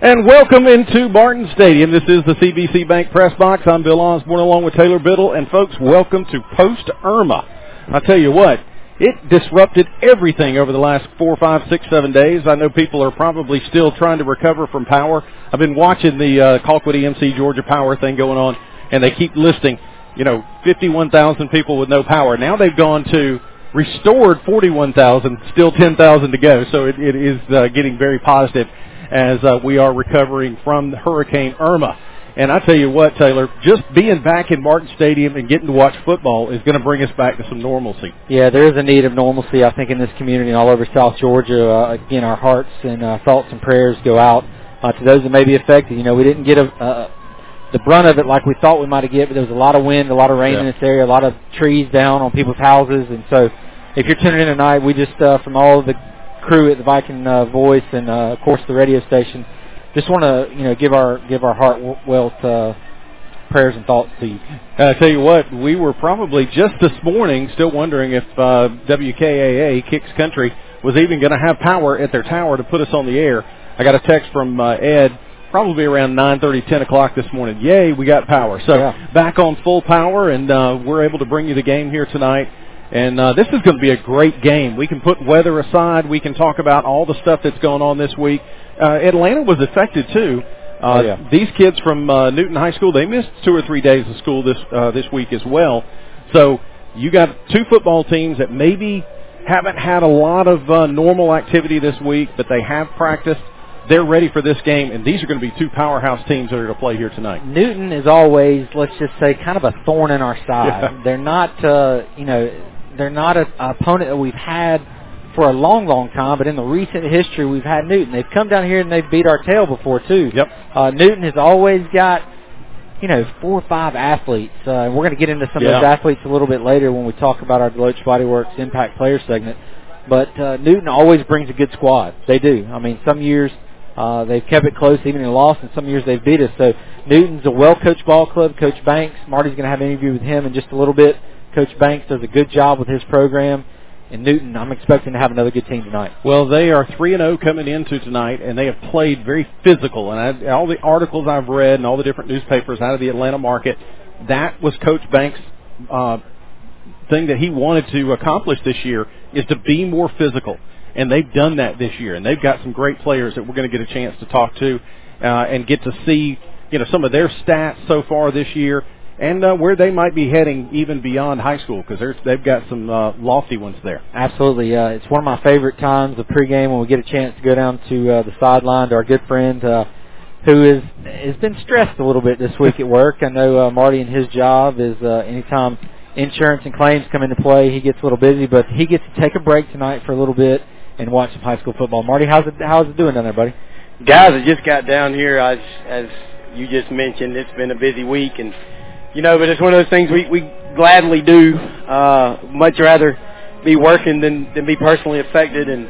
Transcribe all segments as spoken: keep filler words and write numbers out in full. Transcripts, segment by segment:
And welcome into Martin Stadium. This is the C B C Bank Press Box. I'm Bill Osborne along with Taylor Biddle. And, folks, welcome to Post-Irma. I'll tell you what, it disrupted everything over the last four, five, six, seven days. I know people are probably still trying to recover from power. I've been watching the uh, Colquitt E M C Georgia Power thing going on, and they keep listing, you know, fifty-one thousand people with no power. Now they've gone to restored forty-one thousand, still ten thousand to go. So it, it is uh, getting very positive as uh, we are recovering from Hurricane Irma. And I tell you what, Taylor, just being back in Martin Stadium and getting to watch football is going to bring us back to some normalcy. Yeah, there is a need of normalcy, I think, in this community and all over South Georgia. Uh, again, our hearts and uh, thoughts and prayers go out uh, to those that may be affected. You know, we didn't get a, uh, the brunt of it like we thought we might get, but there was a lot of wind, a lot of rain yeah. in this area, a lot of trees down on people's houses. And so if you're tuning in tonight, we just, uh, from all of the crew at the Viking uh, Voice and, uh, of course, the radio station, just want to, you know, give our give our heartfelt uh, prayers and thoughts to you. I tell you what, we were probably just this morning still wondering if uh, W K A A, Kicks Country, was even going to have power at their tower to put us on the air. I got a text from uh, Ed probably around nine thirty, ten o'clock this morning. Yay, we got power. So yeah. back on full power, and uh, we're able to bring you the game here tonight. And uh, this is going to be a great game. We can put weather aside. We can talk about all the stuff that's going on this week. Uh, Atlanta was affected, too. Uh, oh, yeah. These kids from uh, Newton High School, they missed two or three days of school this uh, this week as well. So you got two football teams that maybe haven't had a lot of uh, normal activity this week, but they have practiced. They're ready for this game, and these are going to be two powerhouse teams that are going to play here tonight. Newton is always, let's just say, kind of a thorn in our side. Yeah. They're not, uh, you know... They're not an opponent that we've had for a long, long time, but in the recent history, we've had Newton. They've come down here and they've beat our tail before, too. Yep. Uh, Newton has always got, you know, four or five athletes. Uh, we're going to get into some yeah. of those athletes a little bit later when we talk about our Deloach Body Works Impact Player segment. But uh, Newton always brings a good squad. They do. I mean, some years uh, they've kept it close even in a loss, and some years they've beat us. So Newton's a well-coached ball club. Coach Banks, Marty's going to have an interview with him in just a little bit. Coach Banks does a good job with his program. And Newton, I'm expecting to have another good team tonight. Well, they are three and oh coming into tonight, and they have played very physical. And I, all the articles I've read and all the different newspapers out of the Atlanta market, that was Coach Banks' uh, thing that he wanted to accomplish this year, is to be more physical. And they've done that this year. And they've got some great players that we're going to get a chance to talk to uh, and get to see, you know, some of their stats so far this year. And uh, where they might be heading even beyond high school, because they've got some uh, lofty ones there. Absolutely. Uh, it's one of my favorite times, the pregame, when we get a chance to go down to uh, the sideline to our good friend uh, who is, has been stressed a little bit this week at work. I know uh, Marty and his job is uh, anytime insurance and claims come into play, he gets a little busy, but he gets to take a break tonight for a little bit and watch some high school football. Marty, how's it, how's it doing down there, buddy? Guys, I just got down here, as, as you just mentioned. It's been a busy week, and you know, but it's one of those things we, we gladly do. Uh, much rather be working than, than be personally affected. And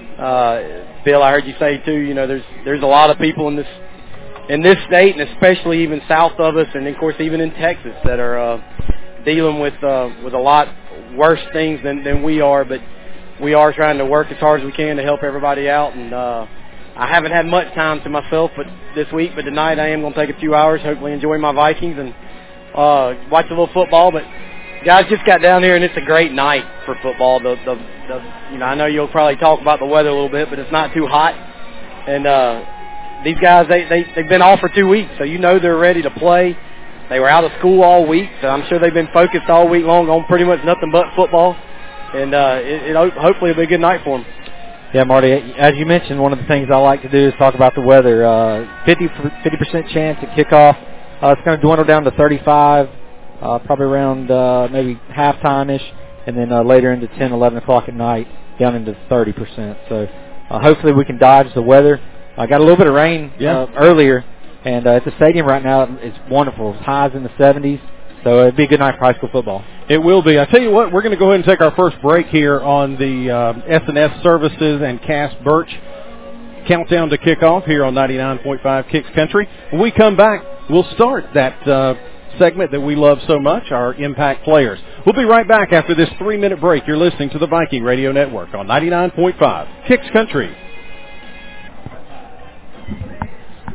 uh, Bill, I heard you say too. You know, there's there's a lot of people in this in this state, and especially even south of us, and of course even in Texas, that are uh, dealing with uh, with a lot worse things than, than we are. But we are trying to work as hard as we can to help everybody out. And uh, I haven't had much time to myself, but this week, but tonight I am going to take a few hours, hopefully enjoy my Vikings and Uh, watch a little football. But guys, just got down here, and it's a great night for football. The, the, the, you know, I know you'll probably talk about the weather a little bit, but it's not too hot. And uh, these guys, they, they they've been off for two weeks, so you know they're ready to play. They were out of school all week, so I'm sure they've been focused all week long on pretty much nothing but football. And uh, it, it hopefully it'll be a good night for them. Yeah, Marty, as you mentioned, one of the things I like to do is talk about the weather. Uh, fifty percent chance at kickoff. Uh, it's going to dwindle down to thirty-five, uh, probably around uh, maybe halftime-ish, and then uh, later into ten, eleven o'clock at night, down into thirty percent. So uh, hopefully we can dodge the weather. I uh, got a little bit of rain yeah. uh, earlier, and uh, at the stadium right now it's wonderful. It's highs in the seventies, so it'd be a good night for high school football. It will be. I tell you what, we're going to go ahead and take our first break here on the uh, S and S Services and Cass Birch countdown to kickoff here on ninety-nine point five Kicks Country. When we come back, we'll start that uh, segment that we love so much, our Impact Players. We'll be right back after this three-minute break. You're listening to the Viking Radio Network on ninety-nine point five Kicks Country.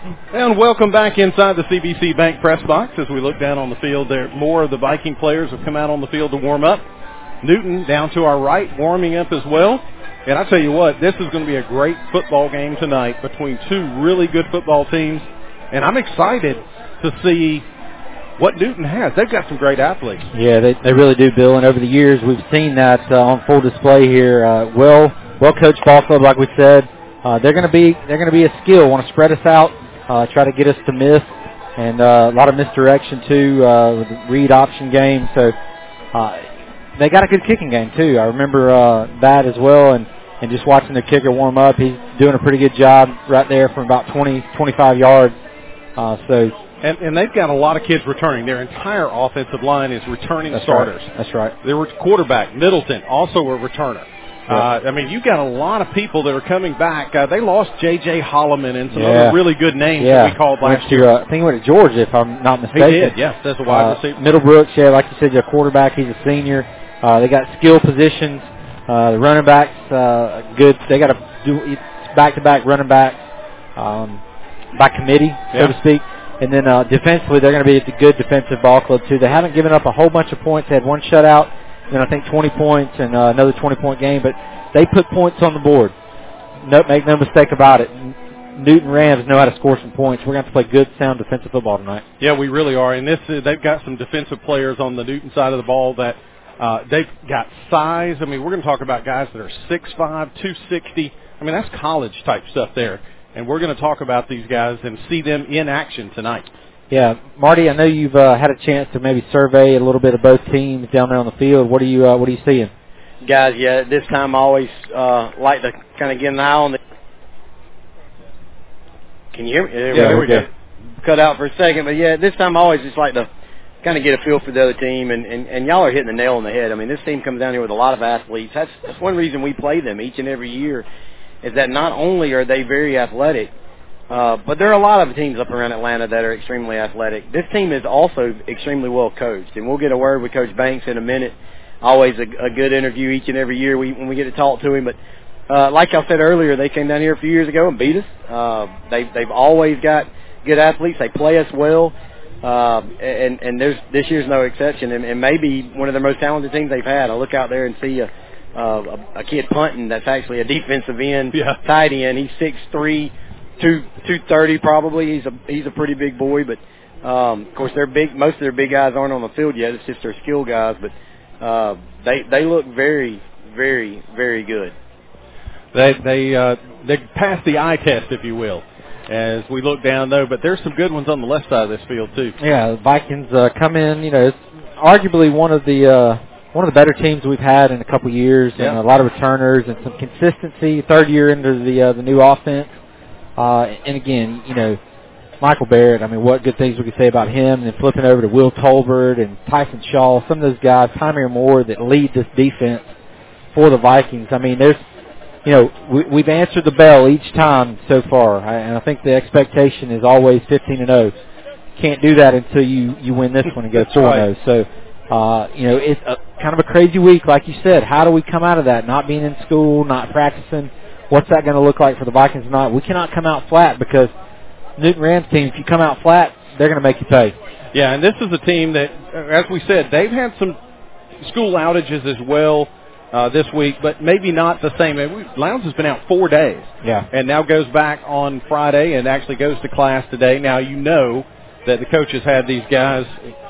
And welcome back inside the C B C Bank press box. As we look down on the field, there more of the Viking players have come out on the field to warm up. Newton down to our right, warming up as well. And I tell you what, this is going to be a great football game tonight between two really good football teams. And I'm excited to see what Newton has. They've got some great athletes. Yeah, they they really do, Bill. And over the years, we've seen that uh, on full display here. Uh, well, well coached ball club, like we said. Uh, they're going to be they're going to be a skill. Want to spread us out, uh, try to get us to miss, and uh, a lot of misdirection too uh, with the read option game. So uh, they got a good kicking game too. I remember uh, that as well, and, and just watching the kicker warm up, he's doing a pretty good job right there from about twenty, twenty-five yards. Uh, so. And, and they've got a lot of kids returning. Their entire offensive line is returning That's starters. Right. That's right. Their quarterback, Middleton, also a returner. Yeah. Uh, I mean, you've got a lot of people that are coming back. Uh, they lost J J Holloman and some yeah. other really good names yeah. that we called last went year. To, uh, I think he went to Georgia, if I'm not mistaken. He did, yes. That's a wide uh, receiver. Middlebrooks, yeah, like you said, your quarterback, he's a senior. Uh, they got skill positions. Uh, the running backs, uh, good. They got a do back-to-back running backs um, by committee, yeah. so to speak. And then uh, defensively, they're going to be a good defensive ball club, too. They haven't given up a whole bunch of points. They had one shutout, then I think twenty points and uh, another twenty-point game. But they put points on the board. No, make no mistake about it. Newton Rams know how to score some points. We're going to have to play good, sound defensive football tonight. Yeah, we really are. And this uh, they've got some defensive players on the Newton side of the ball that uh, they've got size. I mean, we're going to talk about guys that are six five, two sixty. I mean, that's college-type stuff there. And we're going to talk about these guys and see them in action tonight. Yeah, Marty, I know you've uh, had a chance to maybe survey a little bit of both teams down there on the field. What are you uh, What are you seeing? Guys, yeah, this time I always uh, like to kind of get an eye on the... Can you hear me? Yeah, there we go. Cut out for a second, but yeah, this time I always just like to kind of get a feel for the other team, and, and, and y'all are hitting the nail on the head. I mean, this team comes down here with a lot of athletes. That's, that's one reason we play them each and every year, is that not only are they very athletic, uh, but there are a lot of teams up around Atlanta that are extremely athletic. This team is also extremely well coached, and we'll get a word with Coach Banks in a minute. Always a, a good interview each and every year we, when we get to talk to him. But uh, like I said earlier, they came down here a few years ago and beat us. Uh, they, they've always got good athletes. They play us well, uh, and, and there's, this year's no exception, and, and maybe one of the most talented teams they've had. I look out there and see a Uh, a, a kid punting that's actually a defensive end, yeah. tight end. He's six three, two thirty probably. He's a he's a pretty big boy, but um, of course they're big. Most of their big guys aren't on the field yet. It's just their skill guys, but uh, they they look very very very good. They they uh, they passed the eye test, if you will, as we look down though. But there's some good ones on the left side of this field too. Yeah, the Vikings uh, come in. You know, it's arguably one of the. Uh, One of the better teams we've had in a couple years, and yeah. a lot of returners and some consistency. Third year into the uh, the new offense, uh, and again, you know, Michael Barrett. I mean, what good things we could say about him. And then flipping over to Will Tolbert and Tyson Shaw, some of those guys, Tymir Moore, that lead this defense for the Vikings. I mean, there's, you know, we, we've answered the bell each time so far, and I think the expectation is always fifteen and oh. Can't do that until you you win this one and go four and oh. So. Uh, you know, it's a, kind of a crazy week, like you said. How do we come out of that? Not being in school, not practicing. What's that going to look like for the Vikings tonight? We cannot come out flat because Newton Rams team, if you come out flat, they're going to make you pay. Yeah, and this is a team that, as we said, they've had some school outages as well uh, this week, but maybe not the same. Lowndes has been out four days. Yeah. And now goes back on Friday and actually goes to class today. Now you know that the coaches had these guys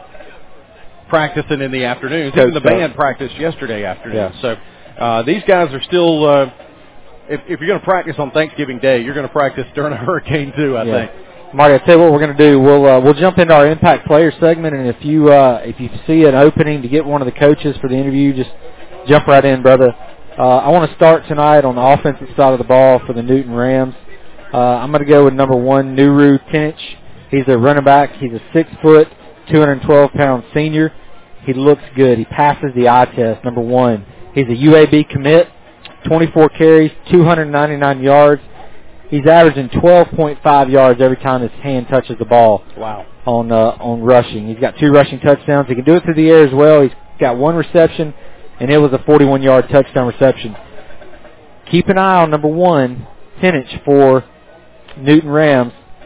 practicing in the afternoons. Even the band practiced yesterday afternoon. Yeah. So uh, these guys are still, uh, if, if you're going to practice on Thanksgiving Day, you're going to practice during a hurricane too, I yeah. think. Marty, I'll tell you what we're going to do. We'll uh, we'll jump into our impact player segment, and if you uh, if you see an opening to get one of the coaches for the interview, just jump right in, brother. Uh, I want to start tonight on the offensive side of the ball for the Newton Rams. Uh, I'm going to go with number one, Nuru Tinich. He's a running back. He's a six foot, two hundred twelve pound senior. He looks good. He passes the eye test, number one. He's a U A B commit, twenty-four carries, two hundred ninety-nine yards. He's averaging twelve point five yards every time his hand touches the ball. Wow. On uh, on rushing. He's got two rushing touchdowns. He can do it through the air as well. He's got one reception, and it was a forty-one yard touchdown reception. Keep an eye on number one, Tinich, for Newton Rams.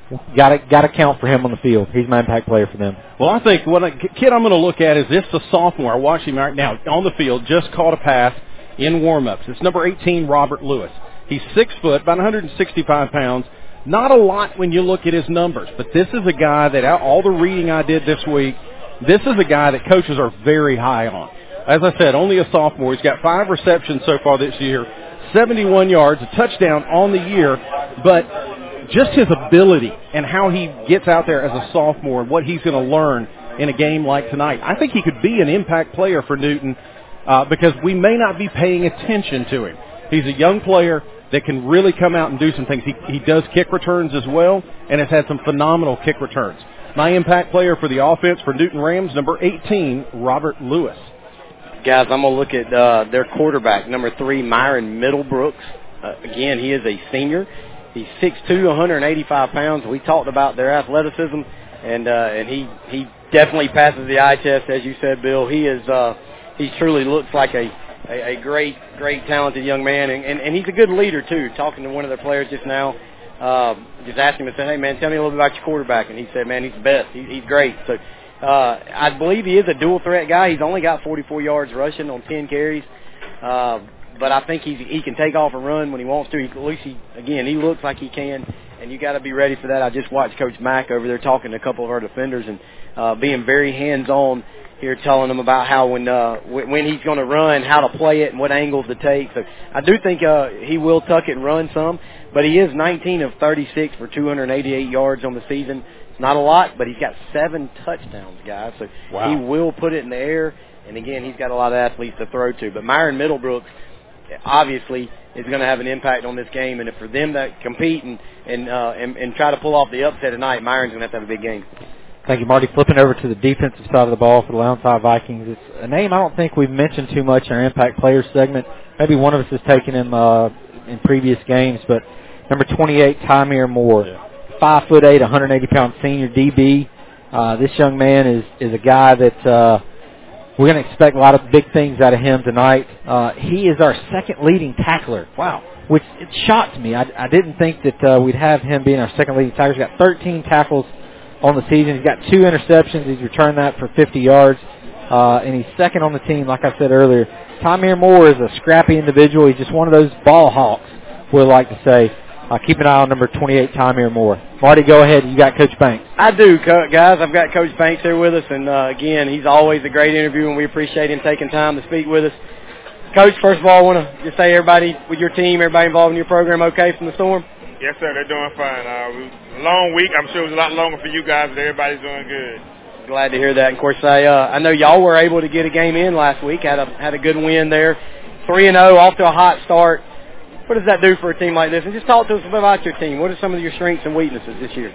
got to got to count for him on the field. He's my impact player for them. Well, I think what a kid I'm going to look at is this the sophomore. I watch him right now on the field, just caught a pass in warm-ups. It's number eighteen, Robert Lewis. He's six foot, about one hundred sixty-five pounds. Not a lot when you look at his numbers, but this is a guy that all the reading I did this week, this is a guy that coaches are very high on. As I said, only a sophomore. He's got five receptions so far this year, seventy-one yards, a touchdown on the year, but just his ability and how he gets out there as a sophomore and what he's going to learn in a game like tonight, I think he could be an impact player for Newton uh, because we may not be paying attention to him. He's a young player that can really come out and do some things. He, he does kick returns as well and has had some phenomenal kick returns. My impact player for the offense for Newton Rams, number eighteen, Robert Lewis. Guys, I'm going to look at uh, their quarterback, number three, Myron Middlebrooks. Uh, again, he is a senior. He's six two, one hundred eighty-five pounds. We talked about their athleticism, and uh, and he, he definitely passes the eye test, as you said, Bill. He is uh, he truly looks like a, a, a great, great, talented young man, and, and, and he's a good leader, too. Talking to one of their players just now, uh, just asked him and said, hey, man, tell me a little bit about your quarterback. And he said, man, he's the best. He, he's great. So uh, I believe he is a dual-threat guy. He's only got forty-four yards rushing on ten carries. Uh, But I think he's, he can take off and run when he wants to. He, at least, he, again, he looks like he can, and you got to be ready for that. I just watched Coach Mack over there talking to a couple of our defenders and uh, being very hands-on here, telling them about how when uh, w- when he's going to run, how to play it, and what angles to take. So I do think uh, he will tuck it and run some, but he is nineteen of thirty-six for two hundred eighty-eight yards on the season. It's not a lot, but he's got seven touchdowns, guys. So wow. He will put it in the air, and, again, he's got a lot of athletes to throw to. But Myron Middlebrooks, obviously, is going to have an impact on this game, and if for them to compete and and, uh, and and try to pull off the upset tonight, Myron's going to have to have a big game. Thank you, Marty. Flipping over to the defensive side of the ball for the Lowndes High Vikings. It's a name I don't think we've mentioned too much in our Impact Players segment. Maybe one of us has taken him uh, in previous games, but number twenty-eight, Tymere Moore, yeah. five foot eight, one hundred eighty pound senior D B. Uh, this young man is is a guy that uh, we're going to expect a lot of big things out of him tonight. Uh, he is our second leading tackler. Wow. Which it shocked me. I, I didn't think that uh, we'd have him being our second leading tackler. He's got thirteen tackles on the season. He's got two interceptions. He's returned that for fifty yards. Uh, and he's second on the team, like I said earlier. Tymere Moore is a scrappy individual. He's just one of those ball hawks, we'll like to say. Uh, keep an eye on number twenty-eight, Tymere Moore. Marty, go ahead. You got Coach Banks. I do, guys. I've got Coach Banks here with us, and, uh, again, he's always a great interview, and we appreciate him taking time to speak with us. Coach, first of all, I want to just say everybody with your team, everybody involved in your program, okay from the storm? Yes, sir. They're doing fine. Uh, long week. I'm sure it was a lot longer for you guys, but everybody's doing good. Glad to hear that. And of course, I uh, I know y'all were able to get a game in last week. Had a had a good win there, three and zero, off to a hot start. What does that do for a team like this? And just talk to us about your team. What are some of your strengths and weaknesses this year?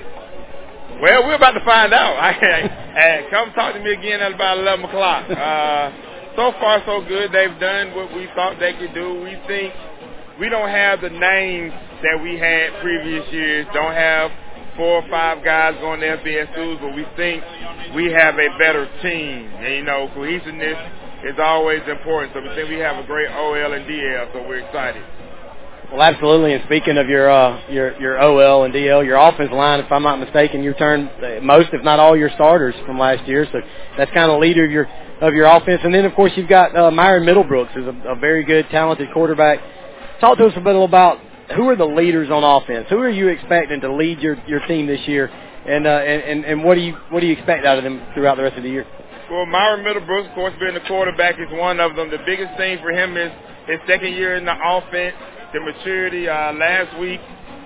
Well, we're about to find out. I, I, come talk to me again at about eleven o'clock. Uh, so far, so good. They've done what we thought they could do. We think we don't have the names that we had previous years. Don't have four or five guys going to F B S schools, but we think we have a better team. And, you know, cohesiveness is always important. So we think we have a great O L and D L, so we're excited. Well, absolutely. And speaking of your uh, your your O L and D L, your offensive line, if I'm not mistaken, you returned most, if not all, your starters from last year. So that's kind of leader of your of your offense. And then, of course, you've got uh, Myron Middlebrooks, who's a, a very good, talented quarterback. Talk to us a bit about who are the leaders on offense. Who are you expecting to lead your, your team this year, and, uh, and and and what do you what do you expect out of them throughout the rest of the year? Well, Myron Middlebrooks, of course, being the quarterback is one of them. The biggest thing for him is his second year in the offense. The maturity. Uh, last week,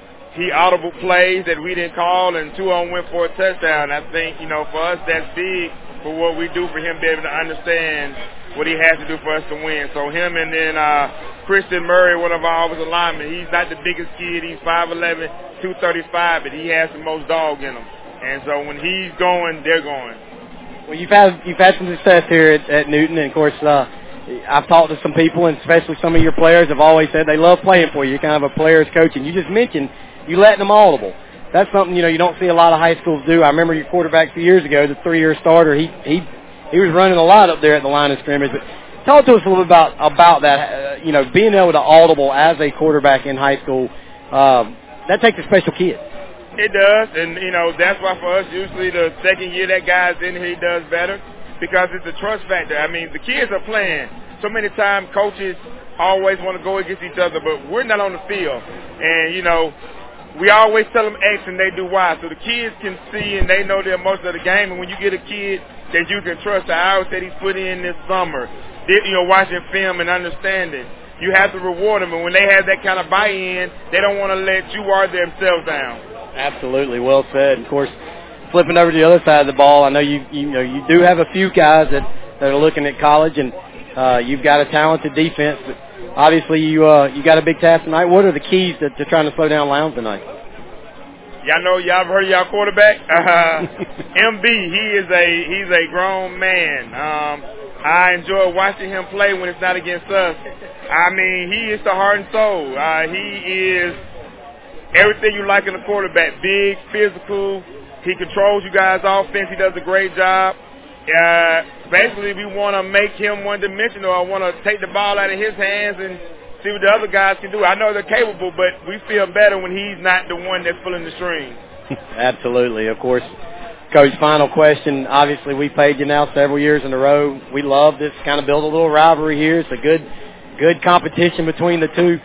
he audible plays that we didn't call, and two of them went for a touchdown. I think, you know, for us, that's big for what we do for him to be able to understand what he has to do for us to win. So him and then uh, Christian Murray, one of our offensive linemen, he's not the biggest kid. He's five eleven, two thirty-five, but he has the most dog in him. And so when he's going, they're going. Well, you've had you've had some success here at, at Newton, and of course, uh, I've talked to some people, and especially some of your players have always said they love playing for you. You're kind of a player's coach, and you just mentioned you letting them audible. That's something, you know, you don't see a lot of high schools do. I remember your quarterback a few years ago, the three-year starter. He he he was running a lot up there at the line of scrimmage. But talk to us a little bit about about that. Uh, you know, being able to audible as a quarterback in high school, um, that takes a special kid. It does, and, you know, that's why for us, usually the second year that guy's in here, he does better because it's a trust factor. I mean, the kids are playing. So many times coaches always want to go against each other, but we're not on the field. And, you know, we always tell them X and they do Y. So the kids can see and they know the emotion of the game. And when you get a kid that you can trust, the hours that he's put in this summer, you know, watching film and understanding, you have to reward them. And when they have that kind of buy-in, they don't want to let you or themselves down. Absolutely, well said. Of course, flipping over to the other side of the ball, I know you you know you do have a few guys that, that are looking at college, and uh, you've got a talented defense. But obviously, you uh, you got a big task tonight. What are the keys to, to trying to slow down Lowndes tonight? Y'all know, y'all heard of y'all quarterback? Uh, M B, he is a he's a grown man. Um, I enjoy watching him play when it's not against us. I mean, he is the heart and soul. Uh, he is everything you like in a quarterback. Big, physical. He controls you guys' offense. He does a great job. Uh, basically, we want to make him one-dimensional. I want to take the ball out of his hands and see what the other guys can do. I know they're capable, but we feel better when he's not the one that's pulling the strings. Absolutely. Of course, Coach, final question. Obviously, we played you now several years in a row. We love this, kind of build a little rivalry here. It's a good, good competition between the two.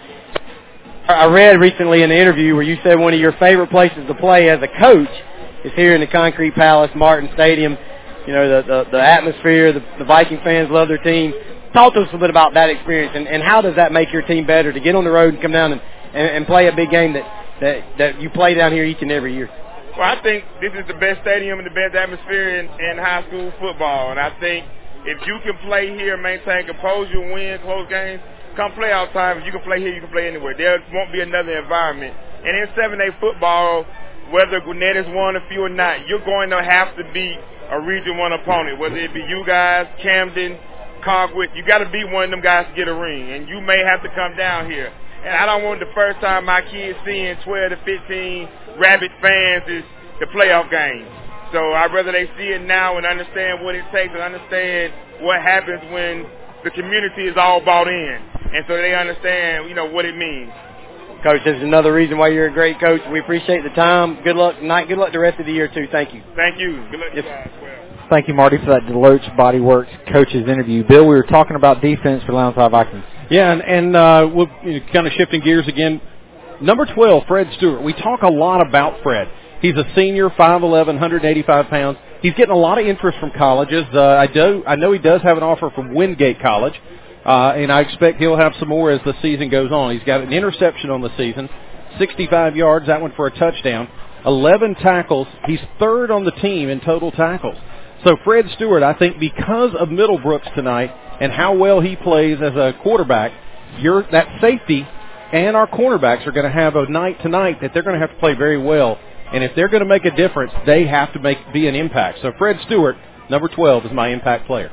I read recently in an interview where you said one of your favorite places to play as a coach is here in the Concrete Palace, Martin Stadium. You know, the, the, the atmosphere, the, the Viking fans love their team. Talk to us a bit about that experience, and, and how does that make your team better to get on the road and come down and, and, and play a big game that, that, that you play down here each and every year? Well, I think this is the best stadium and the best atmosphere in, in high school football, and I think if you can play here, maintain composure, win close games, come playoff time. If you can play here, you can play anywhere. There won't be another environment. And in seven A football, whether Gwinnett is one, a few or not, you're going to have to beat a Region one opponent, whether it be you guys, Camden, Concord. You got to beat one of them guys to get a ring, and you may have to come down here. And I don't want the first time my kids seeing twelve to fifteen rabid fans is the playoff game. So I'd rather they see it now and understand what it takes and understand what happens when the community is all bought in, and so they understand, you know, what it means. Coach, this is another reason why you're a great coach. We appreciate the time. Good luck tonight. Good luck the rest of the year, too. Thank you. Thank you. Good luck to yes. you guys as well. Thank you, Marty, for that Deloach Body Works coach's interview. Bill, we were talking about defense for Lowndes High Vikings. Yeah, and, and uh, we're you know, kind of shifting gears again. Number twelve, Fred Stewart. We talk a lot about Fred. He's a senior, five eleven, one hundred eighty-five pounds. He's getting a lot of interest from colleges. Uh, I do. I know he does have an offer from Wingate College, uh, and I expect he'll have some more as the season goes on. He's got an interception on the season, sixty-five yards, that one for a touchdown, eleven tackles. He's third on the team in total tackles. So Fred Stewart, I think because of Middlebrooks tonight and how well he plays as a quarterback, you're, that safety and our cornerbacks are going to have a night tonight that they're going to have to play very well. And if they're going to make a difference, they have to make be an impact. So Fred Stewart, number twelve, is my impact player.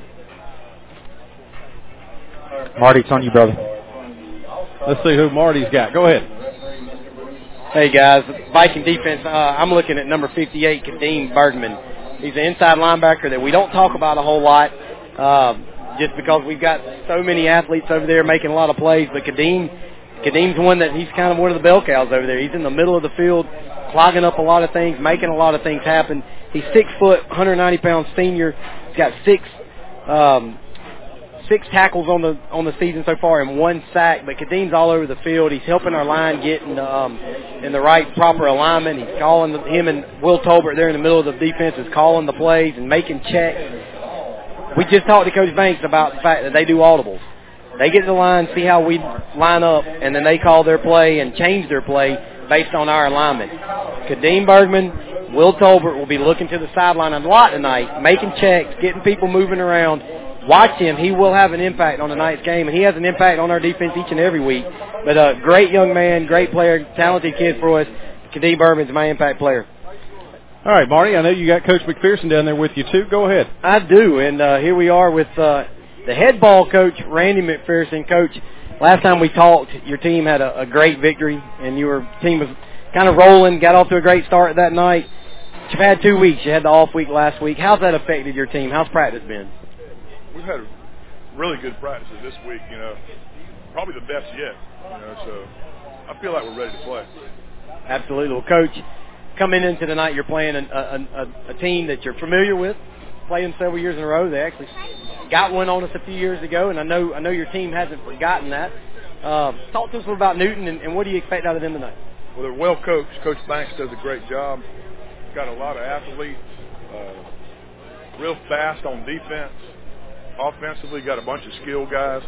Marty, it's on you, brother. Let's see who Marty's got. Go ahead. Hey, guys. Viking defense, uh, I'm looking at number fifty-eight, Kadeem Bergman. He's an inside linebacker that we don't talk about a whole lot uh, just because we've got so many athletes over there making a lot of plays. But Kadeem, Kadeem's one that he's kind of one of the bell cows over there. He's in the middle of the field, clogging up a lot of things, making a lot of things happen. He's six foot, one hundred ninety pound senior. He's got six um, six tackles on the on the season so far and one sack. But Kadeem's all over the field. He's helping our line get in the, um, in the right proper alignment. He's calling the, him and Will Tolbert there in the middle of the defense is calling the plays and making checks. We just talked to Coach Banks about the fact that they do audibles. They get to the line, see how we line up, and then they call their play and change their play based on our alignment. Kadeem Bergman, Will Tolbert will be looking to the sideline a lot tonight, making checks, getting people moving around. Watch him. He will have an impact on tonight's game, and he has an impact on our defense each and every week. But a uh, great young man, great player, talented kid for us. Kadeem Bergman's my impact player. All right, Marty, I know you got Coach McPherson down there with you, too. Go ahead. I do, and uh, here we are with uh, the head ball coach, Randy McPherson. Coach, last time we talked, your team had a, a great victory, and your team was kind of rolling, got off to a great start that night. You've had two weeks. You had the off week last week. How's that affected your team? How's practice been? We've had really good practices this week, you know, probably the best yet, you know, so I feel like we're ready to play. Absolutely. Well, Coach, coming into tonight, you're playing a, a, a, a team that you're familiar with, playing several years in a row. They actually got one on us a few years ago, and I know I know your team hasn't forgotten that. Uh, talk to us about Newton, and, and what do you expect out of them tonight? Well, they're well coached. Coach Banks does a great job. Got a lot of athletes, uh, real fast on defense. Offensively, got a bunch of skill guys.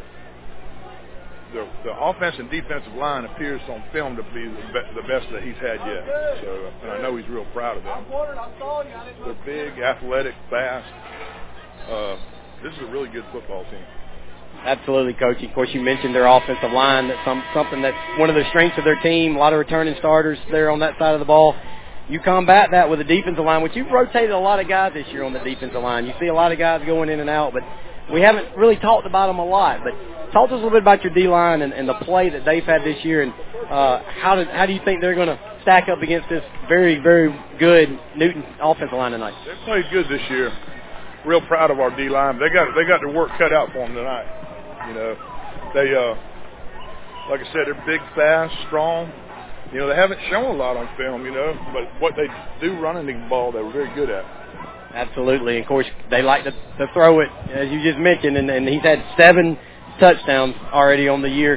The, the offense and defensive line appears on film to be the, be, the best that he's had yet. So, and I know he's real proud of them. They're big, athletic, fast. Uh, this is a really good football team. Absolutely, Coach. Of course, you mentioned their offensive line. That's some, something that's one of the strengths of their team. A lot of returning starters there on that side of the ball. You combat that with the defensive line, which you've rotated a lot of guys this year on the defensive line. You see a lot of guys going in and out, but we haven't really talked about them a lot. But talk to us a little bit about your D-line and, and the play that they've had this year, and uh, how, did, how do you think they're going to stack up against this very, very good Newton offensive line tonight? They played good this year. Real proud of our D-line. They got they got their work cut out for them tonight. You know, they, uh, like I said, they're big, fast, strong. You know, they haven't shown a lot on film, you know, but what they do running the ball, they were very good at. Absolutely. Of course, they like to, to throw it, as you just mentioned, and, and he's had seven touchdowns already on the year.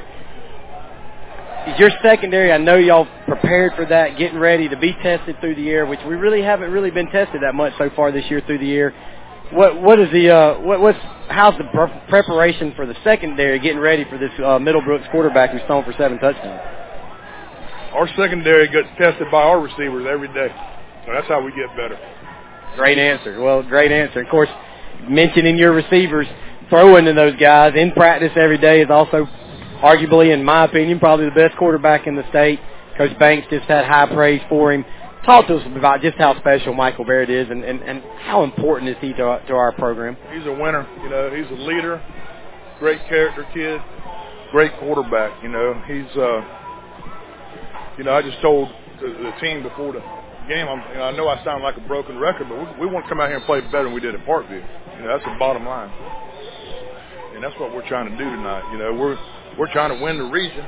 Is your secondary, I know y'all prepared for that, getting ready to be tested through the air, which we really haven't really been tested that much so far this year through the air. What what is the uh, what what's how's the pre- preparation for the secondary getting ready for this uh, Middlebrooks quarterback who's thrown for seven touchdowns? Our secondary gets tested by our receivers every day, so that's how we get better. Great answer. Well, great answer. Of course, mentioning your receivers, throwing to those guys in practice every day is also arguably, in my opinion, probably the best quarterback in the state. Coach Banks just had high praise for him. Talk to us about just how special Michael Barrett is, and, and, and how important is he to our, to our program? He's a winner. You know, he's a leader, great character kid, great quarterback. You know, he's, uh, you know, I just told the, the team before the game, I'm, you know, I know I sound like a broken record, but we, we want to come out here and play better than we did at Parkview. You know, that's the bottom line. And that's what we're trying to do tonight. You know, we're we're trying to win the region,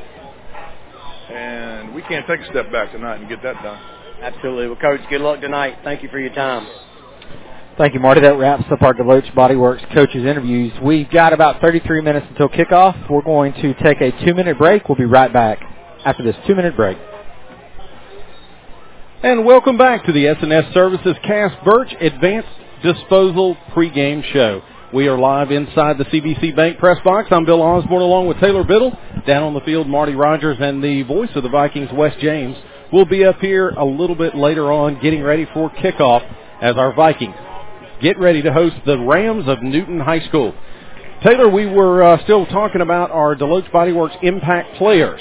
and we can't take a step back tonight and get that done. Absolutely. Well, Coach, good luck tonight. Thank you for your time. Thank you, Marty. That wraps up our Deloach Body Works coaches interviews. We've got about thirty-three minutes until kickoff. We're going to take a two-minute break. We'll be right back after this two-minute break. And welcome back to the S and S Services Cass Birch Advanced Disposal pregame show. We are live inside the C B C Bank press box. I'm Bill Osborne along with Taylor Biddle. Down on the field, Marty Rogers, and the voice of the Vikings, Wes James, will be up here a little bit later on getting ready for kickoff as our Vikings get ready to host the Rams of Newton High School. Taylor, we were uh, still talking about our Deloach Body Works impact players.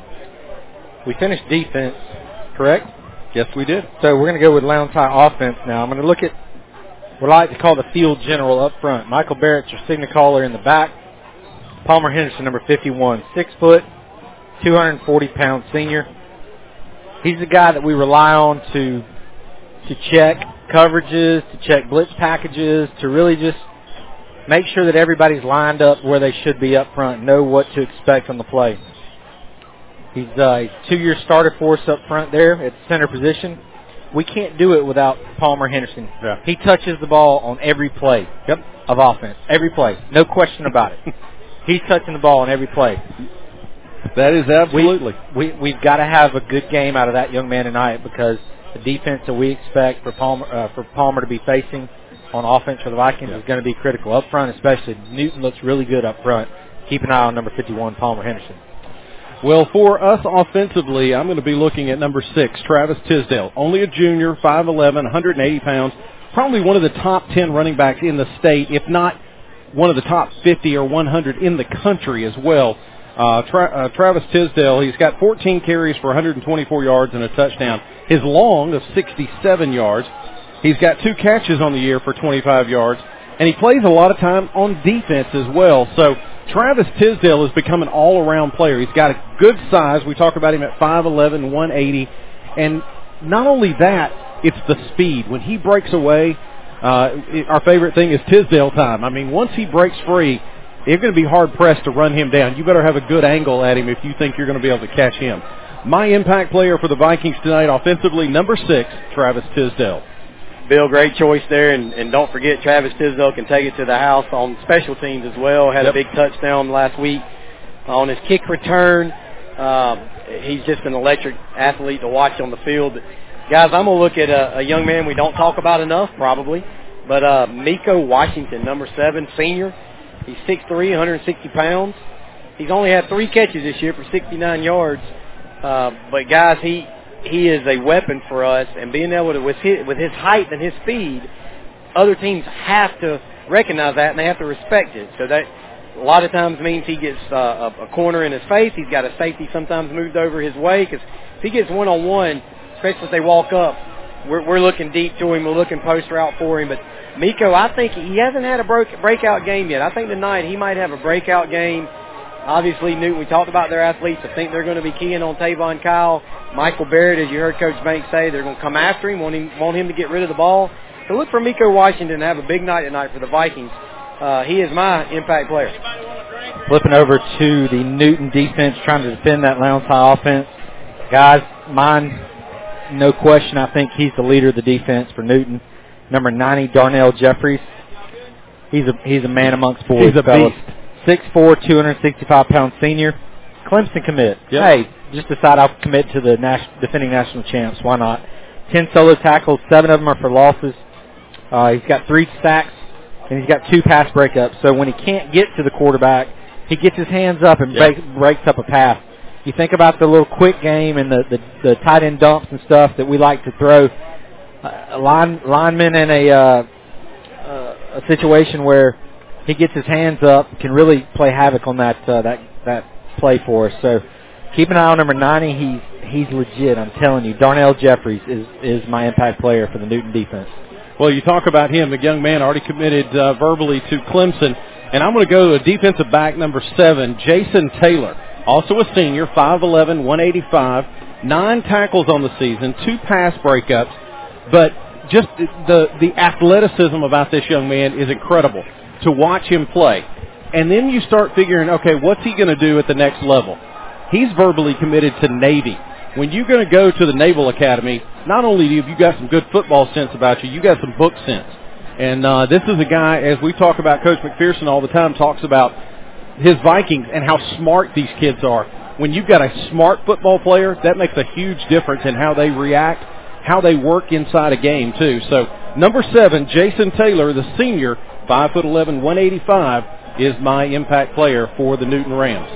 We finished defense, correct? Yes, we did. So we're going to go with Lowndes High offense now. I'm going to look at what I like to call the field general up front. Michael Barrett's your signal caller in the back. Palmer Henderson, number fifty-one, six foot, two hundred forty pound senior. He's the guy that we rely on to to check coverages, to check blitz packages, to really just make sure that everybody's lined up where they should be up front, know what to expect on the play. He's a two-year starter for us up front there at the center position. We can't do it without Palmer Henderson. Yeah. He touches the ball on every play yep. of offense, every play. No question about it. He's touching the ball on every play. That is absolutely. We, we, we've got to have a good game out of that young man tonight, because the defense that we expect for Palmer, uh, for Palmer to be facing on offense for the Vikings yeah. is going to be critical. Up front especially, Newton looks really good up front. Keep an eye on number fifty-one, Palmer Henderson. Well, for us offensively, I'm going to be looking at number six, Travis Tisdale. Only a junior, five eleven, one hundred eighty pounds. Probably one of the top ten running backs in the state, if not one of the top fifty or one hundred in the country as well. Uh, Tra- uh, Travis Tisdale, he's got fourteen carries for one hundred twenty-four yards and a touchdown. His long of sixty-seven yards. He's got two catches on the year for twenty-five yards. And he plays a lot of time on defense as well. So Travis Tisdale has become an all-around player. He's got a good size. We talk about him at five eleven, one eighty. And not only that, it's the speed. When he breaks away, uh, our favorite thing is Tisdale time. I mean, once he breaks free, you're going to be hard-pressed to run him down. You better have a good angle at him if you think you're going to be able to catch him. My impact player for the Vikings tonight, offensively, number six, Travis Tisdale. Bill, great choice there, and, and don't forget Travis Tisdale can take it to the house on special teams as well. Had yep. a big touchdown last week on his kick return. Um, he's just an electric athlete to watch on the field. Guys, I'm going to look at a, a young man we don't talk about enough probably, but uh, Miko Washington, number seven, senior. He's six three, one hundred sixty pounds. He's only had three catches this year for sixty-nine yards. Uh, but, guys, he he is a weapon for us, and being able to, with his, with his height and his speed, other teams have to recognize that, and they have to respect it. So that a lot of times means he gets uh, a, a corner in his face. He's got a safety sometimes moved over his way, because if he gets one-on-one, especially if they walk up, we're, we're looking deep to him. We're looking post route for him. But Miko, I think he hasn't had a break, breakout game yet. I think tonight he might have a breakout game. Obviously, Newton, we talked about their athletes. I think they're going to be keying on Tavon Kyle. Michael Barrett, as you heard Coach Banks say, they're going to come after him, want him, want him to get rid of the ball. So look for Miko Washington to have a big night tonight for the Vikings. Uh, he is my impact player. Flipping over to the Newton defense, trying to defend that Lowndes High offense. Guys, mine, no question, I think he's the leader of the defense for Newton. Number ninety, Darnell Jeffries. He's a he's a man amongst boys. He's a fellas. beast. six four, two hundred sixty-five pound senior. Clemson commit. Yep. Hey, just decide I'll commit to the nas- defending national champs. Why not? Ten solo tackles, seven of them are for losses. Uh, he's got three sacks, and he's got two pass breakups. So when he can't get to the quarterback, he gets his hands up and yep. break, breaks up a pass. You think about the little quick game and the, the, the tight end dumps and stuff that we like to throw. Uh, a line, lineman in a, uh, uh, a situation where he gets his hands up, can really play havoc on that uh, that that play for us. So keep an eye on number ninety. He's he's legit. I'm telling you. Darnell Jeffries is is my impact player for the Newton defense. Well, you talk about him, a young man already committed uh, verbally to Clemson, and I'm going to go to defensive back number seven, Jason Taylor, also a senior, five eleven, one eighty-five, nine tackles on the season, two pass breakups, but just the the athleticism about this young man is incredible to watch him play. And then you start figuring, okay, what's he going to do at the next level? He's verbally committed to Navy. When you're going to go to the Naval Academy, not only have you got some good football sense about you, you got some book sense. And uh, this is a guy, as we talk about, Coach McPherson all the time talks about his Vikings and how smart these kids are. When you've got a smart football player, that makes a huge difference in how they react, how they work inside a game, too. So, number seven, Jason Taylor, the senior, five eleven, one eighty-five, is my impact player for the Newton Rams.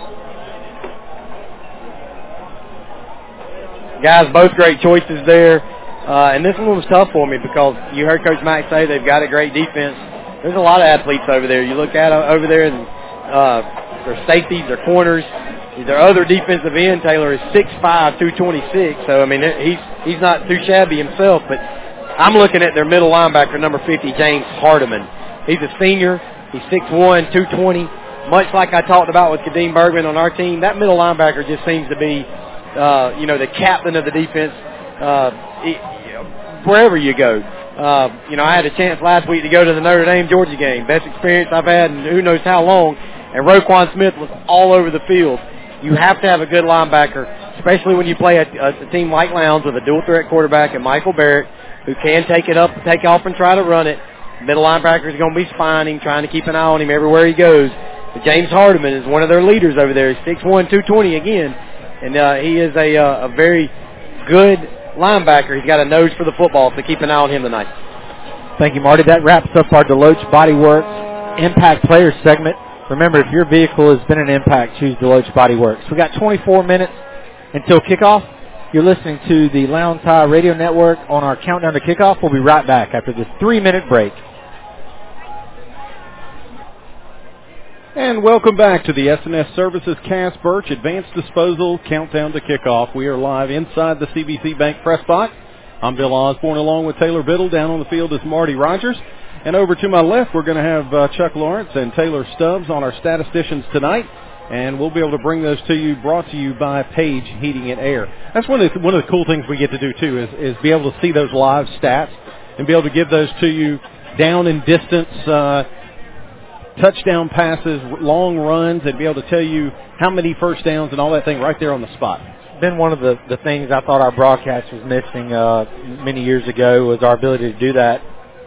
Guys, both great choices there. Uh, and this one was tough for me because you heard Coach Mack say they've got a great defense. There's a lot of athletes over there. You look at over there, and uh, their safeties, their corners, their other defensive end, Taylor, is six five, two twenty-six. So, I mean, he's he's not too shabby himself. But I'm looking at their middle linebacker, number fifty, James Hardiman. He's a senior. He's six one, two twenty. Much like I talked about with Kadeem Bergman on our team, that middle linebacker just seems to be, uh, you know, the captain of the defense uh, it, you know, wherever you go. Uh, you know, I had a chance last week to go to the Notre Dame-Georgia game. Best experience I've had in who knows how long. And Roquan Smith was all over the field. You have to have a good linebacker, especially when you play a, a, a team like Lowndes with a dual-threat quarterback and Michael Barrett, who can take it up, take off, and try to run it. Middle linebacker is going to be spying him, trying to keep an eye on him everywhere he goes. But James Hardiman is one of their leaders over there. He's six one, two twenty again. And uh, he is a, uh, a very good linebacker. He's got a nose for the football, so keep an eye on him tonight. Thank you, Marty. That wraps up our Deloach Body Works Impact Players segment. Remember, if your vehicle has been an impact, choose Deloach Body Works. We got twenty-four minutes until kickoff. You're listening to the Lowndes High Radio Network on our countdown to kickoff. We'll be right back after this three-minute break. And welcome back to the S and S Services Cass Birch Advanced Disposal Countdown to Kickoff. We are live inside the C B C Bank press box. I'm Bill Osborne along with Taylor Biddle. Down on the field is Marty Rogers. And over to my left, we're going to have uh, Chuck Lawrence and Taylor Stubbs on our statisticians tonight. And we'll be able to bring those to you, brought to you by Page Heating and Air. That's one of the, one of the cool things we get to do, too, is, is be able to see those live stats and be able to give those to you down in distance, uh, touchdown passes, long runs, and be able to tell you how many first downs and all that thing right there on the spot. been one of the, the things I thought our broadcast was missing uh, many years ago, was our ability to do that.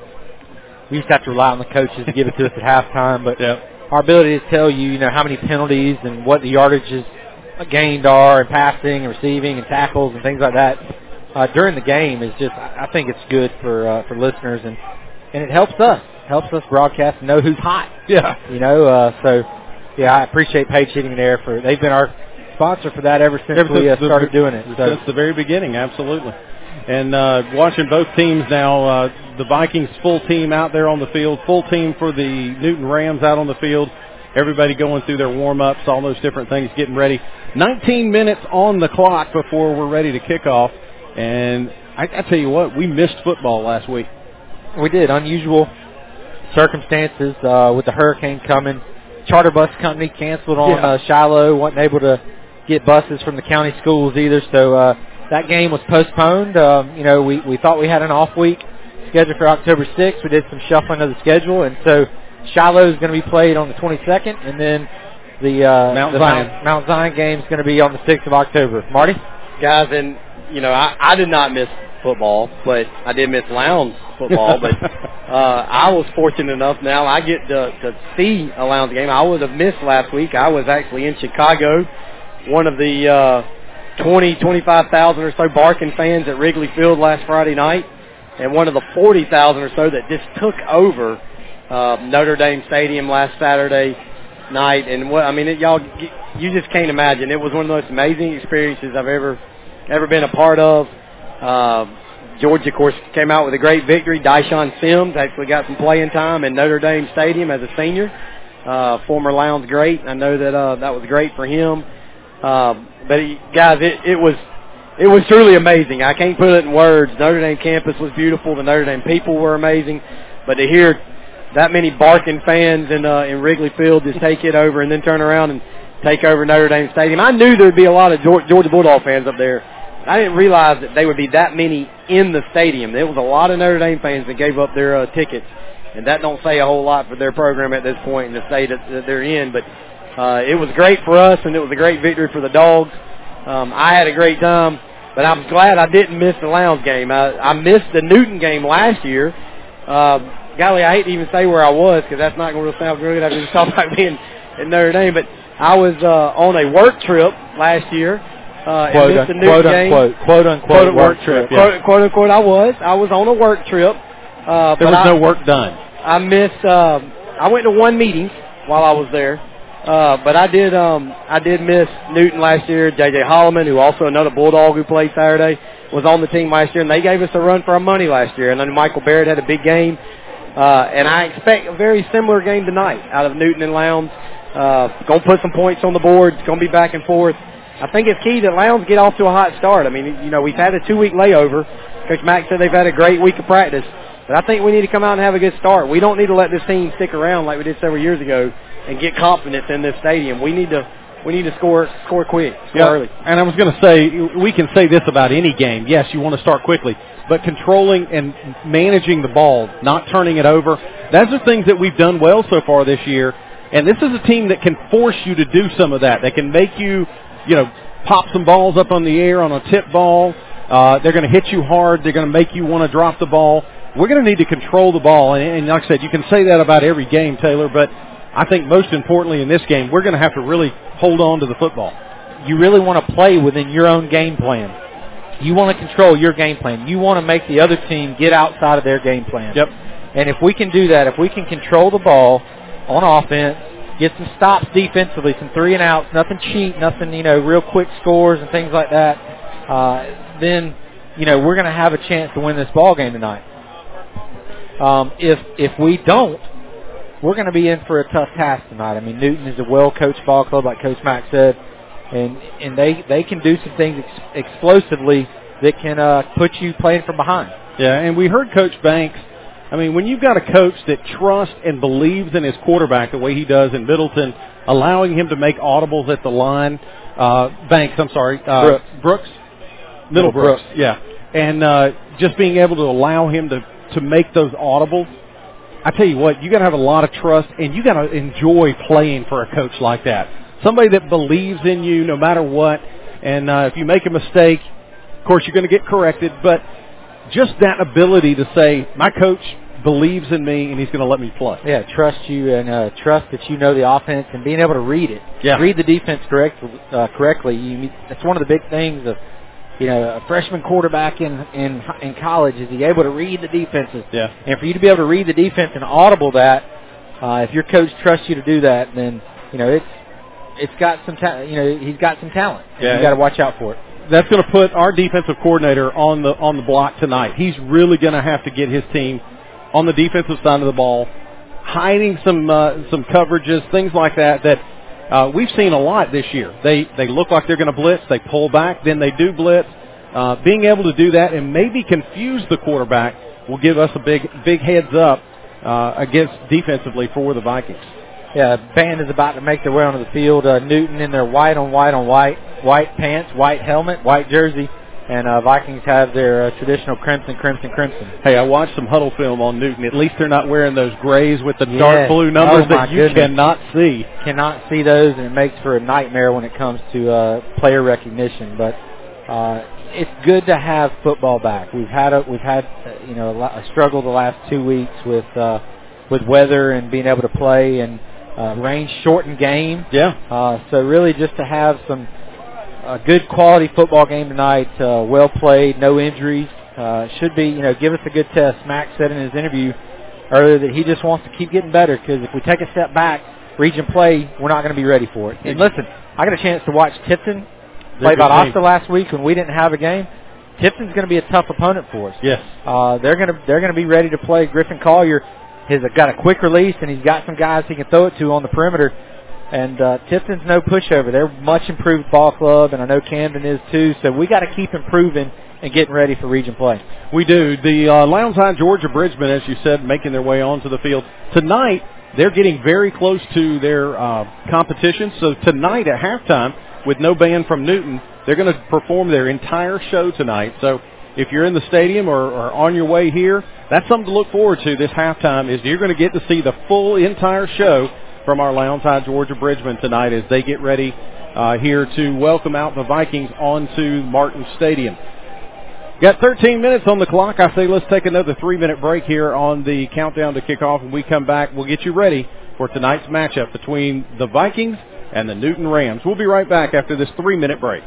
We used to have to rely on the coaches to give it to us at halftime, but yep. our ability to tell you, you know, how many penalties and what the yardages gained are, and passing and receiving and tackles and things like that uh, during the game is just, I think it's good for uh, for listeners, and, and it helps us, helps us broadcast and know who's hot. Yeah. You know, uh, so, yeah, I appreciate Page Heating and Air for, they've been our sponsor for that ever since ever we uh, started the, doing it. So. Since the very beginning, absolutely. And uh, watching both teams now, uh, the Vikings full team out there on the field, full team for the Newton Rams out on the field, everybody going through their warm-ups, all those different things, getting ready. nineteen minutes on the clock before we're ready to kick off. And I, I tell you what, we missed football last week. We did. Unusual circumstances uh, with the hurricane coming. Charter bus company canceled on yeah. uh, Shiloh, wasn't able to get buses from the county schools either, so uh, that game was postponed. Um, you know, we, we thought we had an off week scheduled for October sixth. We did some shuffling of the schedule, and so Shiloh is going to be played on the twenty-second, and then the, uh, Mount, the Zion. Mount, Mount Zion game is going to be on the sixth of October. Marty? Guys, and, you know, I, I did not miss football, but I did miss Lowndes football, but uh, I was fortunate enough now I get to, to see a Lowndes game. I would have missed last week. I was actually in Chicago, one of the uh, twenty, twenty-five thousand or so Barking fans at Wrigley Field last Friday night, and one of the forty thousand or so that just took over uh, Notre Dame Stadium last Saturday night. And what I mean, it, y'all, you just can't imagine. It was one of the most amazing experiences I've ever ever been a part of. Uh, Georgia, of course, came out with a great victory. Dyshawn Sims actually got some playing time in Notre Dame Stadium as a senior, uh, former Lowndes great. I know that uh, that was great for him. Uh, but he, guys, it, it was it was truly amazing. I can't put it in words. Notre Dame campus was beautiful. The Notre Dame people were amazing. But to hear that many Barking fans in uh, in Wrigley Field just take it over and then turn around and take over Notre Dame Stadium, I knew there would be a lot of Georgia Bulldog fans up there. I didn't realize that they would be that many in the stadium. There was a lot of Notre Dame fans that gave up their uh, tickets, and that don't say a whole lot for their program at this point in the state that, that they're in. But uh, it was great for us, and it was a great victory for the Dogs. Um, I had a great time, but I'm glad I didn't miss the Lowndes game. I, I missed the Newton game last year. Uh, golly, I hate to even say where I was because that's not going to sound good. I just talk about being in Notre Dame, but I was uh, on a work trip last year. Uh, quote, and missed the Newton quote, game. unquote, quote unquote, quote, work work trip. trip. Yeah. Quote, quote unquote, I was. I was on a work trip. Uh, there but was I, no work done. I missed. Uh, I went to one meeting while I was there, uh, but I did. Um, I did miss Newton last year. J J Holloman, who also another Bulldog who played Saturday, was on the team last year, and they gave us a run for our money last year. And then Michael Barrett had a big game, uh, and I expect a very similar game tonight out of Newton and Lowndes. Uh, going to put some points on the board. It's going to be back and forth. I think it's key that Lowndes get off to a hot start. I mean, you know, we've had a two-week layover. Coach Mack said they've had a great week of practice. But I think we need to come out and have a good start. We don't need to let this team stick around like we did several years ago and get confidence in this stadium. We need to we need to score score quick, score yeah, early. And I was going to say, we can say this about any game. Yes, you want to start quickly, but controlling and managing the ball, not turning it over, those are things that we've done well so far this year. And this is a team that can force you to do some of that. They can make you, you know, pop some balls up on the air on a tip ball. Uh, they're going to hit you hard. They're going to make you want to drop the ball. We're going to need to control the ball. And, and like I said, you can say that about every game, Taylor, but I think most importantly in this game, we're going to have to really hold on to the football. You really want to play within your own game plan. You want to control your game plan. You want to make the other team get outside of their game plan. Yep. And if we can do that, if we can control the ball on offense, get some stops defensively, some three and outs, nothing cheap, nothing, you know, real quick scores and things like that, uh, then, you know, we're going to have a chance to win this ball game tonight. Um, if if we don't, we're going to be in for a tough task tonight. I mean, Newton is a well-coached ball club, like Coach Mack said, and and they, they can do some things ex- explosively that can uh, put you playing from behind. Yeah, and we heard Coach Banks. I mean, when you've got a coach that trusts and believes in his quarterback the way he does in Middleton, allowing him to make audibles at the line, uh, Banks, I'm sorry, uh, Brooks. Brooks, Middle Brooks, yeah, and uh, just being able to allow him to, to make those audibles, I tell you what, you got to have a lot of trust, and you got to enjoy playing for a coach like that. Somebody that believes in you no matter what. And uh, if you make a mistake, of course, you're going to get corrected. But just that ability to say, my coach believes in me and he's going to let me play. Yeah, trust you and uh, trust that you know the offense and being able to read it. Yeah. Read the defense correct, uh, correctly. You, that's one of the big things of, you know, a freshman quarterback in, in in college is he able to read the defenses. Yeah. And for you to be able to read the defense and audible that, uh, if your coach trusts you to do that, then, you know, it's it's got some ta- you know, he's got some talent. Yeah. You got to watch out for it. That's going to put our defensive coordinator on the on the block tonight. He's really going to have to get his team on the defensive side of the ball, hiding some uh, some coverages, things like that, that uh, we've seen a lot this year. They they look like they're going to blitz, they pull back, then they do blitz. Uh, being able to do that and maybe confuse the quarterback will give us a big big heads up uh, against defensively for the Vikings. Yeah, band is about to make their way onto the field. Uh, Newton in their white on white on white, white pants, white helmet, white jersey. And uh, Vikings have their uh, traditional crimson, crimson, crimson. Hey, I watched some huddle film on Newton. At least they're not wearing those grays with the yes. dark blue numbers oh, that you goodness. cannot see. Cannot see those, and it makes for a nightmare when it comes to uh, player recognition. But uh, it's good to have football back. We've had a we've had uh, you know a, lot, a struggle the last two weeks with uh, with weather and being able to play and uh, rain shortened game. Yeah. Uh, so really, just to have some. A good quality football game tonight, uh, well played, no injuries. Uh, should be, you know, give us a good test. Max said in his interview earlier that he just wants to keep getting better because if we take a step back, region play, we're not going to be ready for it. And listen, I got a chance to watch Tipton play Valdosta last week when we didn't have a game. Tipton's going to be a tough opponent for us. Yes. Uh, they're going to they're going to be ready to play. Griffin Collier has got a quick release and he's got some guys he can throw it to on the perimeter. And uh, Tipton's no pushover. They're a much improved ball club, and I know Camden is too. So we got to keep improving and getting ready for region play. We do. The uh, Lowndes High Georgia Bridgman, as you said, making their way onto the field. Tonight, they're getting very close to their uh, competition. So tonight at halftime, with no band from Newton, they're going to perform their entire show tonight. So if you're in the stadium or, or on your way here, that's something to look forward to this halftime is you're going to get to see the full entire show from our Lowndes High Georgia Bridgman tonight as they get ready uh, here to welcome out the Vikings onto Martin Stadium. Got thirteen minutes on the clock. I say let's take another three-minute break here on the countdown to kickoff. When we come back, we'll get you ready for tonight's matchup between the Vikings and the Newton Rams. We'll be right back after this three-minute break.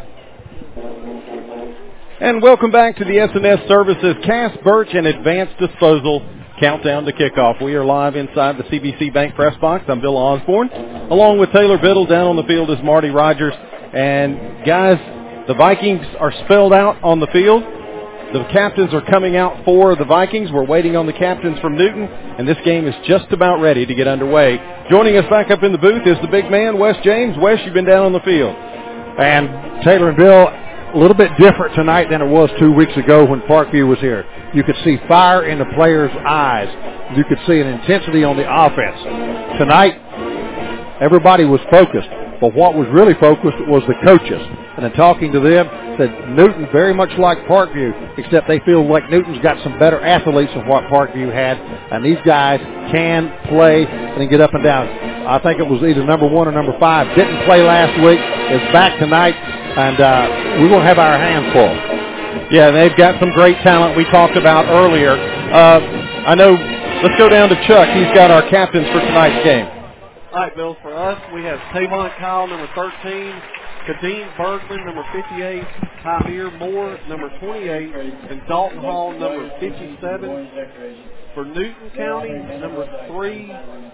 And welcome back to the S and S Services Cass Birch and Advanced Disposal Countdown to Kickoff. We are live inside the C B C Bank Press Box. I'm Bill Osborne. Along with Taylor Biddle, down on the field is Marty Rogers. And, guys, the Vikings are spelled out on the field. The captains are coming out for the Vikings. We're waiting on the captains from Newton, and this game is just about ready to get underway. Joining us back up in the booth is the big man, Wes James. Wes, you've been down on the field. And Taylor and Bill, a little bit different tonight than it was two weeks ago when Parkview was here. You could see fire in the players' eyes. You could see an intensity on the offense. Tonight, everybody was focused, but what was really focused was the coaches. And in talking to them, said Newton very much like Parkview, except they feel like Newton's got some better athletes than what Parkview had, and these guys can play and get up and down. I think it was either number one or number five. Didn't play last week. Is back tonight. And uh, we're going to have our hands full. Yeah, they've got some great talent we talked about earlier. Uh, I know, let's go down to Chuck. He's got our captains for tonight's game. All right, Bill, for us, we have Tavon Kyle, number thirteen, Kadeem Bergman, number fifty-eight, Tymir Moore, number twenty-eight, and Dalton Hall, number fifty-seven. For Newton County, number three,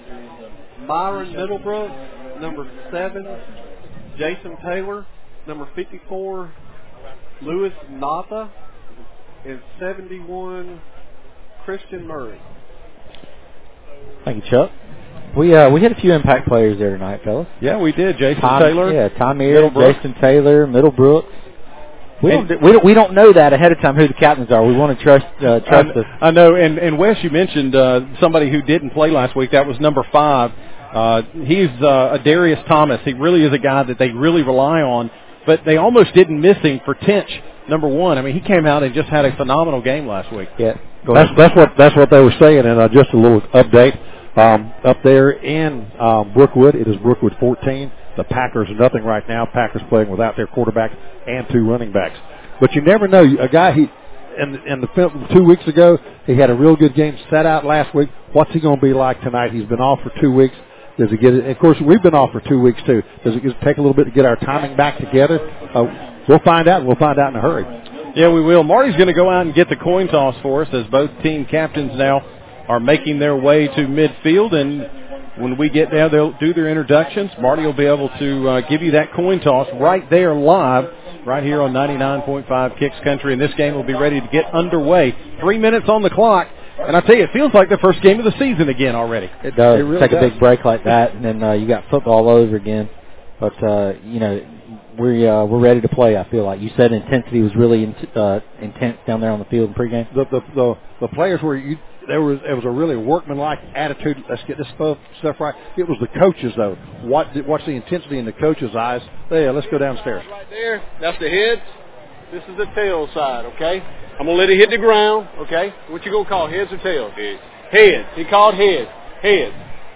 Myron Middlebrook, number seven, Jason Taylor, number fifty-four, Louis Nata, and seventy-one, Christian Murray. Thank you, Chuck. We uh, we had a few impact players there tonight, fellas. Yeah, we did. Jason Tom, Taylor. Yeah, Tymir, Jason Taylor, Middlebrook. We and, don't we don't we don't know that ahead of time who the captains are. We want to trust uh, trust I, us. I know. And and Wes, you mentioned uh, somebody who didn't play last week. That was number five. Uh, he's uh, a Darius Thomas. He really is a guy that they really rely on. But they almost didn't miss him for Tench, number one. I mean, he came out and just had a phenomenal game last week. Yeah, Go that's ahead. that's what that's what they were saying. And uh, just a little update um, up there in um, Brookwood, it is Brookwood fourteen, The Packers are nothing right now. Packers playing without their quarterback and two running backs. But you never know. A guy he in in the film two weeks ago, he had a real good game. Sat out last week. What's he going to be like tonight? He's been off for two weeks. Does he get it? Of course, we've been off for two weeks too. Does it take a little bit to get our timing back together? Uh, we'll find out. We'll find out in a hurry. Yeah, we will. Marty's going to go out and get the coin toss for us as both team captains now are making their way to midfield. And when we get there, they'll do their introductions. Marty will be able to uh, give you that coin toss right there live, right here on ninety-nine point five Kicks Country. And this game will be ready to get underway. Three minutes on the clock. And I tell you, it feels like the first game of the season again already. It does. It really Take does. a big break like that, and then uh, you got football all over again. But, uh, you know, we, uh, we're ready to play, I feel like. You said intensity was really in, uh, intense down there on the field in pregame. The, the, the, the players were you, – there was it was a really workmanlike attitude. Let's get this stuff, stuff right. It was the coaches, though. What, what's the intensity in the coaches' eyes? There, let's go downstairs. Right there, that's the heads. This is the tail side, okay? I'm going to let it hit the ground, okay? What you going to call, heads or tails? Heads. Heads. He called heads. Heads.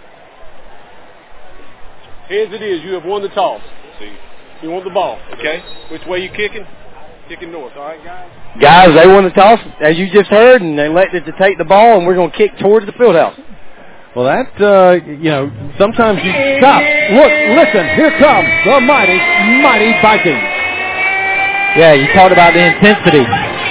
Heads it is. You have won the toss. See. You want the ball, okay? Which way you kicking? Kicking north, all right, guys? Guys, they won the toss, as you just heard, and they elected to take the ball, and we're going to kick towards the field house. Well, that, uh, you know, sometimes you stop. Look, listen, here comes the mighty, mighty Vikings. Yeah, you talked about the intensity.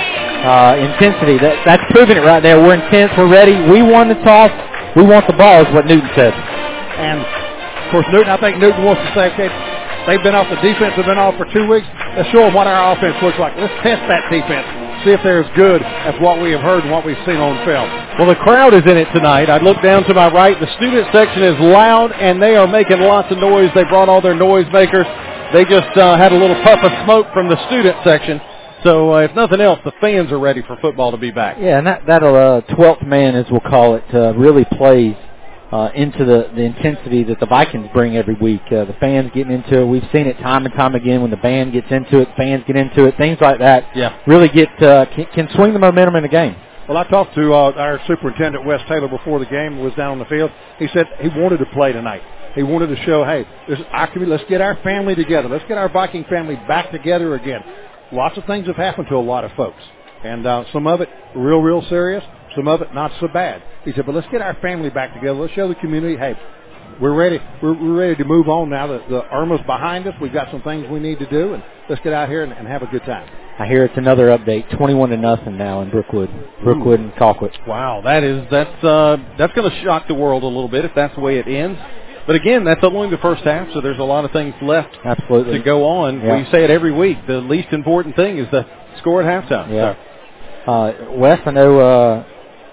Uh, intensity. That, that's proving it right there. We're intense. We're ready. We won the toss. We want the ball is what Newton said. And, of course, Newton, I think Newton wants to say, okay, they've been off, the defense have been off for two weeks. Let's show them what our offense looks like. Let's test that defense. See if they're as good as what we have heard and what we've seen on film. Well, the crowd is in it tonight. I look down to my right. The student section is loud, and they are making lots of noise. They brought all their noise makers. They just uh, had a little puff of smoke from the student section. So, uh, if nothing else, the fans are ready for football to be back. Yeah, and that that'll, uh, twelfth man, as we'll call it, uh, really plays uh, into the, the intensity that the Vikings bring every week. Uh, the fans getting into it. We've seen it time and time again when the band gets into it, fans get into it, things like that. Yeah. Really get uh, can, can swing the momentum in the game. Well, I talked to uh, our superintendent, Wes Taylor, before the game was down on the field. He said he wanted to play tonight. He wanted to show, hey, this, our community, let's get our family together. Let's get our Viking family back together again. Lots of things have happened to a lot of folks, and uh, some of it real, real serious, some of it not so bad. He said, but let's get our family back together. Let's show the community, hey, we're ready. We're, we're ready to move on now. The, the Irma's behind us. We've got some things we need to do, and let's get out here and, and have a good time. I hear it's another update, twenty-one to nothing now in Brookwood, Brookwood Ooh. and Colquitt. Wow, that is that's uh, that's going to shock the world a little bit if that's the way it ends. But again, that's only the first half, so there's a lot of things left Absolutely. to go on. Yeah. We say it every week. The least important thing is the score at halftime. Yeah. So. Uh, Wes, I know uh,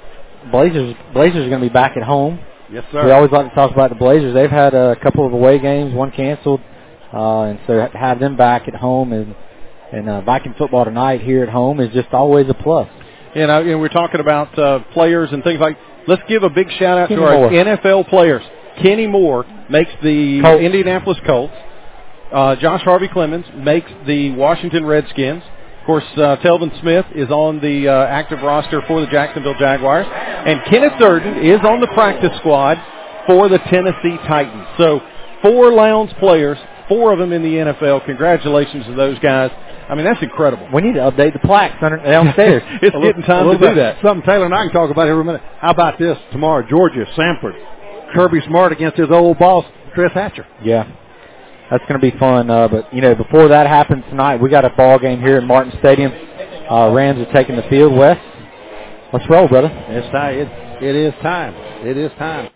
Blazers Blazers are going to be back at home. Yes, sir. We always like to talk about the Blazers. They've had a couple of away games, one canceled, uh, and so to have them back at home and and uh, Viking football tonight here at home is just always a plus. You know, you know we're talking about uh, players and things like. Let's give a big shout out Kenny to our Moore. N F L players. Kenny Moore makes the Colts. Indianapolis Colts. Uh, Josh Harvey Clemens makes the Washington Redskins. Of course, uh, Telvin Smith is on the uh, active roster for the Jacksonville Jaguars. And Kenneth Durden is on the practice squad for the Tennessee Titans. So four Lowndes players, four of them in the N F L. Congratulations to those guys. I mean, that's incredible. We need to update the plaques under, downstairs. It's getting time to do bit. that. Something Taylor and I can talk about here in a minute. How about this tomorrow? Georgia, Samford. Kirby Smart against his old boss, Chris Hatcher. Yeah, that's going to be fun. Uh, but, you know, before that happens tonight, we got a ball game here at Martin Stadium. Uh, Rams are taking the field. West, let's roll, brother. It's time. It, it is time. It is time.